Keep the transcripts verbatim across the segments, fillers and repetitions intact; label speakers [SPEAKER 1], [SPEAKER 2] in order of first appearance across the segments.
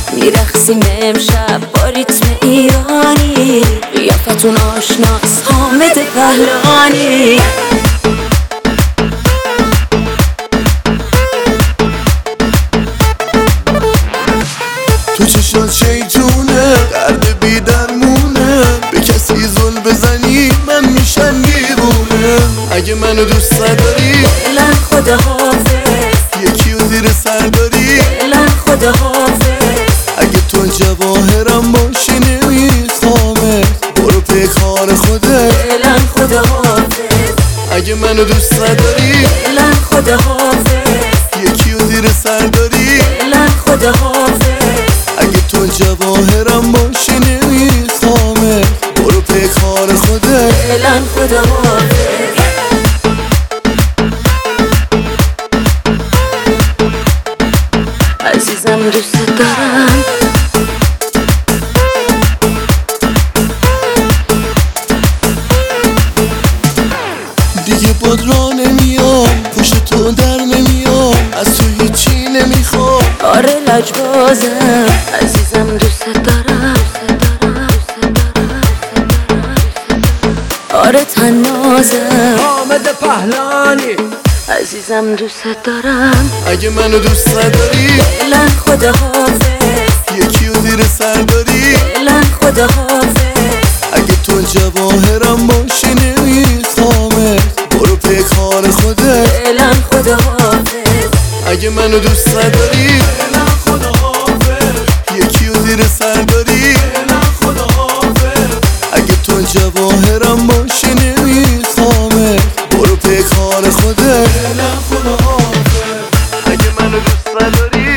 [SPEAKER 1] میرقصیم امشب با ریتم ایرانی، قیافتون آشناس حامد پهلوانی.
[SPEAKER 2] تو چشات شیطونه درد بی درمونه، به کسی زل بزنی من میشم دیوونه. اگه منو دوست داری
[SPEAKER 1] فعلا خداحافظ،
[SPEAKER 2] یکی و زیر سر داری
[SPEAKER 1] فعلا خداحافظ.
[SPEAKER 2] اگه تو جواهرم باشی نمیخوامت، برو پی کار خودت
[SPEAKER 1] فعلا خداحافظ،
[SPEAKER 2] اگه منو دوست داری
[SPEAKER 1] فعلا خداحافظ،
[SPEAKER 2] یکی و زیر سر داری
[SPEAKER 1] فعلا خداحافظ.
[SPEAKER 2] اگه تو جواهرم باشی نمیخوامت، برو پی کار خودت
[SPEAKER 1] فعلا خداحافظ. عزیزم دوست دارم،
[SPEAKER 2] دیگه باد را نمیام، پشت تو در نمیام، از تو هیچی نمیخوام.
[SPEAKER 1] آره لجبازم، عزیزم دوست دارم، آره تنازم،
[SPEAKER 3] حامد پهلوانی.
[SPEAKER 1] عزیزم دوست دارم.
[SPEAKER 2] اگه منو دوست داری
[SPEAKER 1] فعلا خداحافظ،
[SPEAKER 2] یکی و زیر سر داری
[SPEAKER 1] فعلا خداحافظ.
[SPEAKER 2] اگه تو جواهرم باشی نمیخوامت، برو پی کار خودت
[SPEAKER 1] فعلا خداحافظ،
[SPEAKER 2] اگه منو دوست داری
[SPEAKER 3] فعلا خداحافظ،
[SPEAKER 2] یکی و زیر سر داری
[SPEAKER 3] فعلا خداحافظ.
[SPEAKER 2] اگه تو جواهرم باشی نمیخوامت، برو پی کار خودت
[SPEAKER 3] فعلا خداحافظ،
[SPEAKER 2] اگه منو دوست داری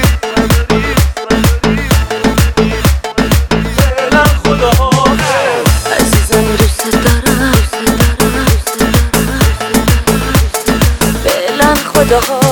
[SPEAKER 3] فعلا خداحافظ.
[SPEAKER 1] عزیزم دوست دارم، فعلا خداحافظ.